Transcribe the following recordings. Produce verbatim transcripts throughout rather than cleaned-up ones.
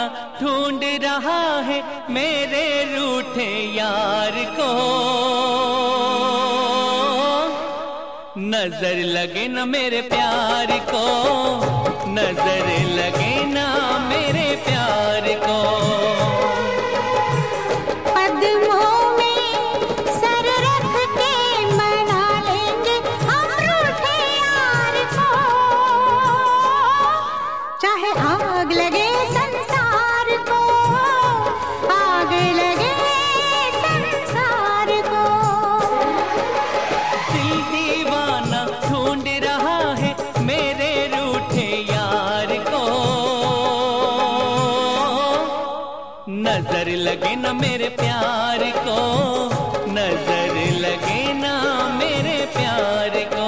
दीवाना ढूंढ रहा है मेरे रूठे यार को। नजर लगे न मेरे प्यार को, नजर लगे ना मेरे प्यार को। कदमों में सर रख के मना लेंगे हम रूठे यार को। चाहे आग लगे संसार को, आग लगे संसार को। दिल दीवाना ढूंढ रहा है मेरे रूठे यार को। नजर लगे ना मेरे प्यार को, नजर लगे ना मेरे प्यार को।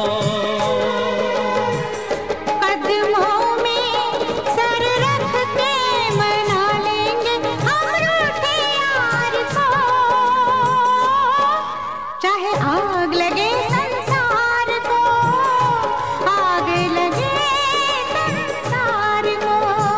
कदमों में सर रख के मना लेंगे हम रूठे यार को। चाहे आग लगे संसार को, आग लगे संसार को।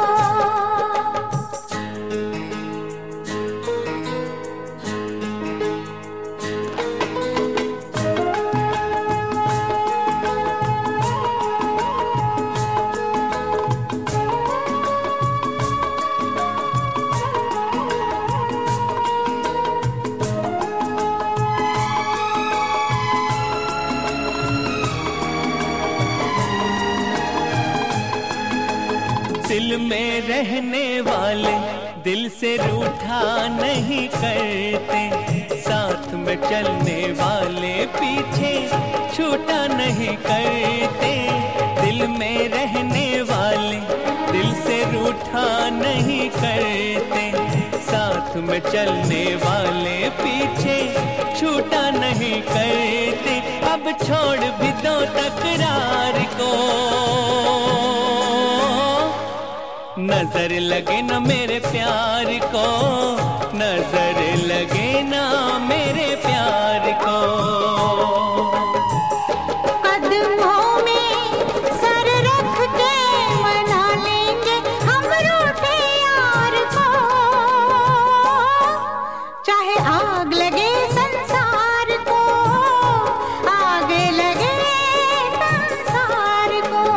दिल में रहने वाले दिल से रूठा नहीं करते, साथ में चलने वाले पीछे छूटा नहीं करते। दिल में रहने वाले दिल से रूठा नहीं करते, साथ में चलने वाले पीछे छूटा नहीं करते। अब छोड़ भी दो तकरार को, नजर लगे ना मेरे प्यार को, नजर लगे ना मेरे प्यार को। कदमों में सर रख के मना लेंगे हम रूठे यार को। चाहे आग लगे संसार को, आग लगे संसार को।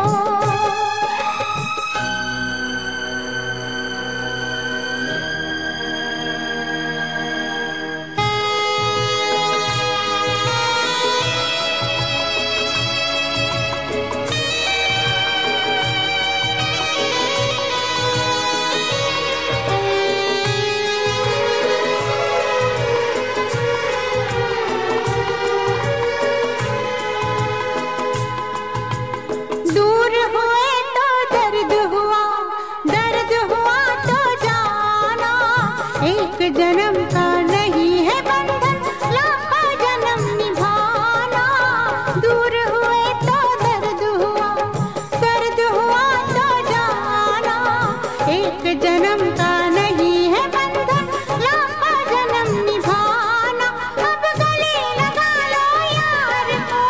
दूर हुए तो दर्द हुआ, दर्द हुआ तो जाना। एक जन्म का नहीं है बंधन, लाखों जन्म निभाना। दूर हुए तो दर्द हुआ, दर्द हुआ तो जाना। एक जन्म का नहीं है बंधन, लाखों जन्म निभाना। अब गले लगा लो यार को,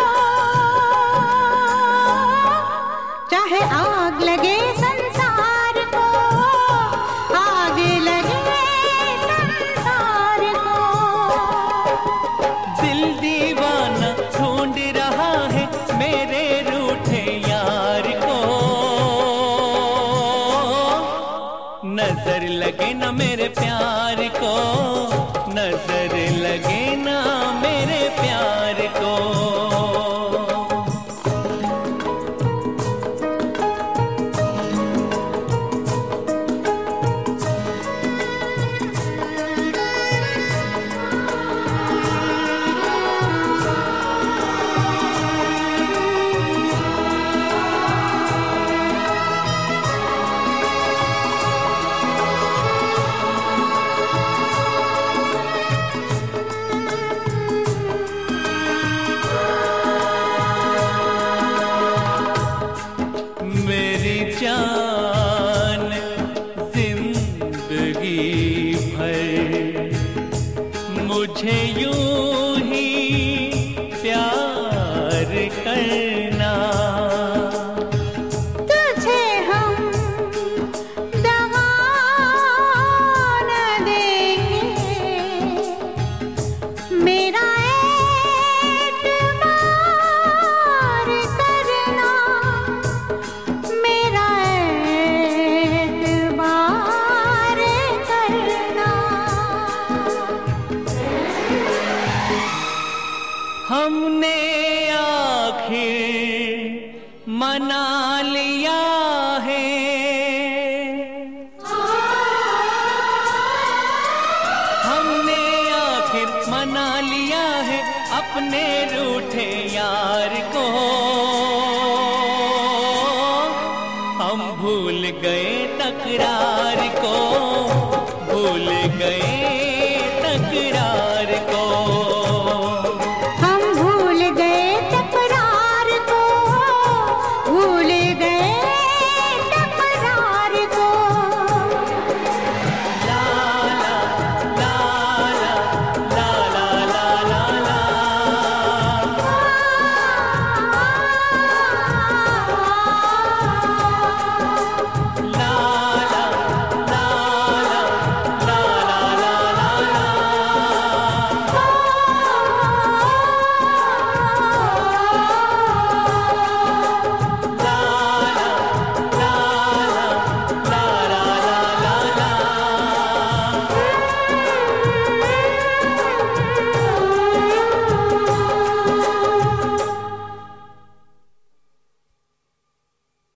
चाहे आग लगे संसार को, आग लगे संसार को। दिल दीवाना ढूंढ रहा है मेरे रूठे यार को। नजर लगे ना मेरे प्यार को, नजर लगे ना मेरे प्यार को। जान जिंदगी भर मुझे यूं ही प्यार करना। तुझे हम दगा अपने रूठे यार को हम भूल गए तकरार को, भूल गए तकरार